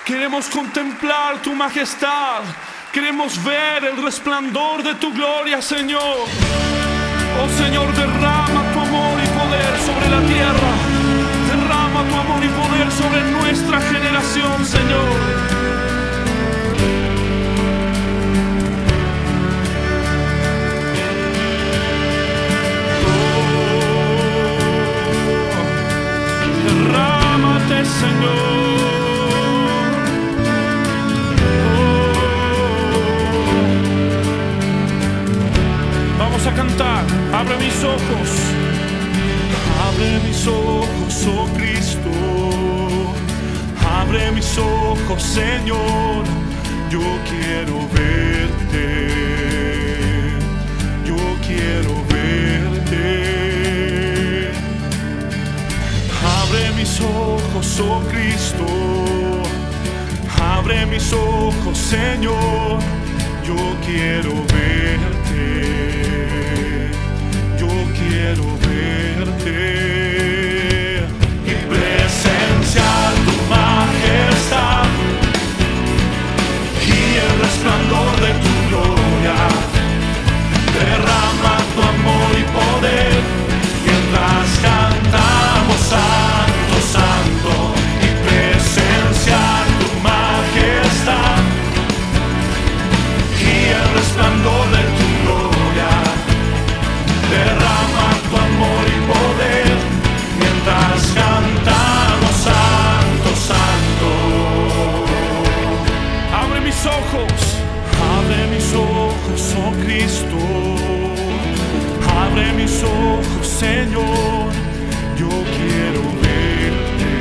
Queremos contemplar tu majestad. Queremos ver el resplandor de tu gloria, Señor. Oh Señor, derrama tu amor y poder sobre la tierra. Derrama tu amor y poder sobre nuestra generación, Señor. Derrámate, Señor. Vamos a cantar. Abre mis ojos. Abre mis ojos, oh Cristo. Abre mis ojos, Señor. Yo quiero verte. Yo quiero verte. Abre mis ojos, oh Cristo. Abre mis ojos, Señor. Yo quiero verte. Yo quiero verte. Y presenciar tu majestad y el resplandor de tu gloria. Derrama tu amor y poder mientras cantamos santo, santo. Y presenciar tu majestad y el resplandor de tu gloria. Derrama tu amor y poder mientras cantamos santo, santo. Abre mis ojos, oh Cristo. Abre mis ojos, Señor. Yo quiero verte.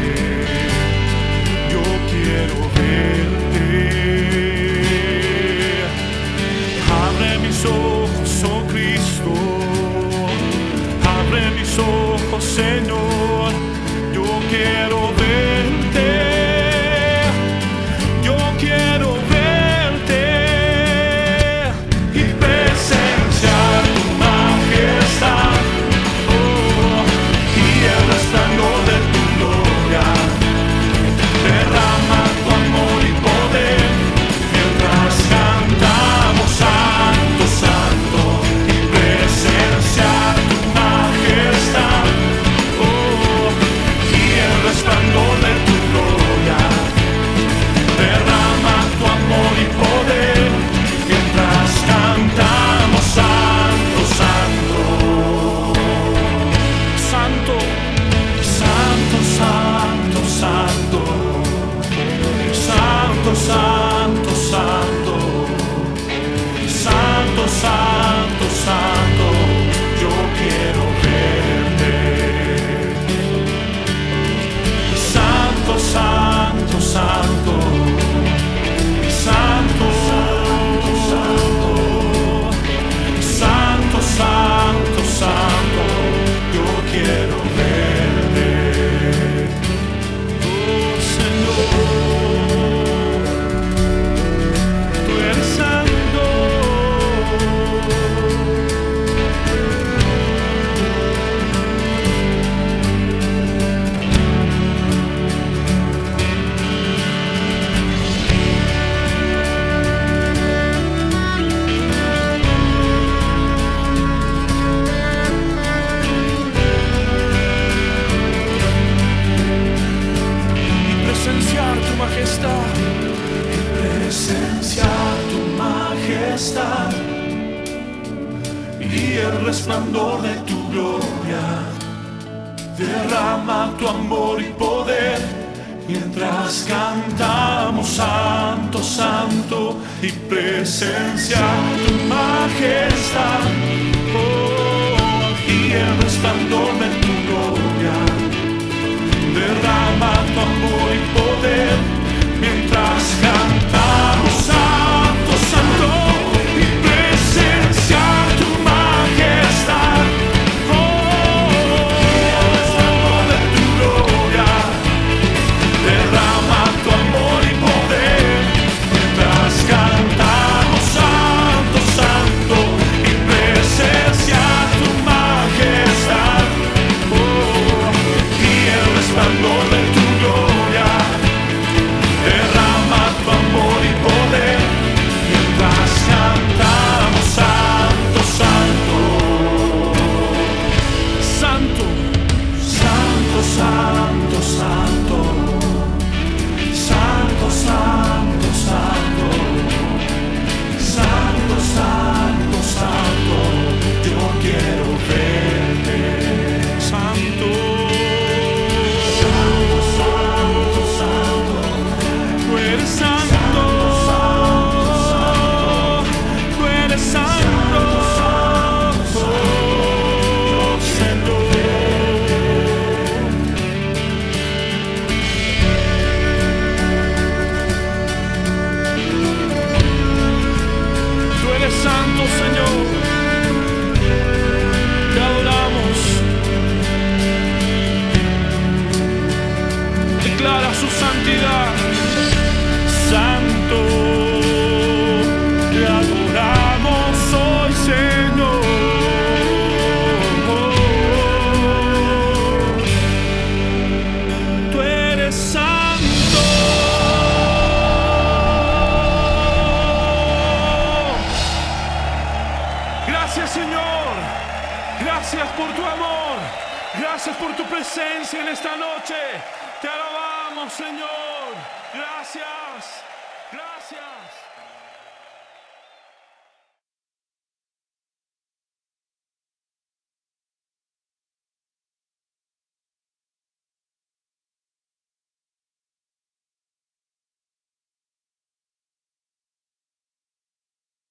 Yo quiero verte. Abre mis ojos, oh Cristo. Abre mis ojos, Señor. Yo quiero verte. Yo quiero verte. Y presenciar tu majestad. Oh, y el resplandor de tu gloria. Derrama tu amor y poder mientras cantamos santo, santo. Y presenciar tu majestad. Oh, y el resplandor de tu gloria. Derrama tu amor y poder mientras cantamos santo, santo. Santo, santo, santo, santo. Santo, santo, santo. Santo, santo, santo. Yo quiero verte. Santo, santo, santo. Santo, santo, santo. Santo, santo, santo. Yo quiero verte. Oh Señor, tú eres santo. Presenciar tu majestad. Y presenciar tu majestad y el resplandor de tu gloria. Derrama tu amor y poder mientras cantamos santo, santo. Y presenciar tu majestad. Oh, y el resplandor de tu gloria. Derrama tu amor y poder mientras cantamos santo, santo. Y presenciar tu majestad. Oh, el resplandor de tu gloria. Derrama tu amor y poder mientras cantamos santo, santo. Y presenciar tu majestad. Oh, y el resplandor de tu gloria. Gracias por tu presencia en esta noche. Te alabamos, Señor. Gracias.